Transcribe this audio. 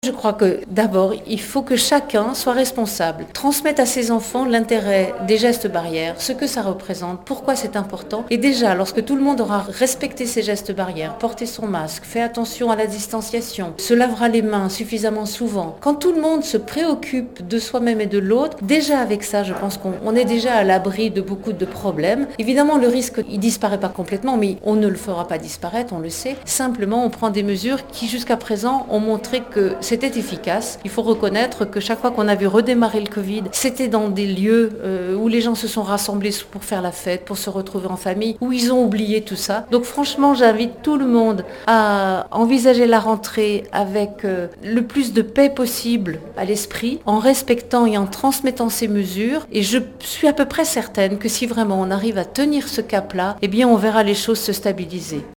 Je crois que d'abord, il faut que chacun soit responsable, transmette à ses enfants l'intérêt des gestes barrières, ce que ça représente, pourquoi c'est important. Et déjà, lorsque tout le monde aura respecté ces gestes barrières, porté son masque, fait attention à la distanciation, se lavera les mains suffisamment souvent, quand tout le monde se préoccupe de soi-même et de l'autre, déjà avec ça, je pense qu'on est déjà à l'abri de beaucoup de problèmes. Évidemment, le risque, il disparaît pas complètement, mais on ne le fera pas disparaître, on le sait. Simplement, on prend des mesures qui, jusqu'à présent, ont montré que c'était efficace. Il faut reconnaître que chaque fois qu'on a vu redémarrer le Covid, c'était dans des lieux où les gens se sont rassemblés pour faire la fête, pour se retrouver en famille, où ils ont oublié tout ça. Donc franchement, j'invite tout le monde à envisager la rentrée avec le plus de paix possible à l'esprit, en respectant et en transmettant ces mesures. Et je suis à peu près certaine que si vraiment on arrive à tenir ce cap-là, eh bien on verra les choses se stabiliser.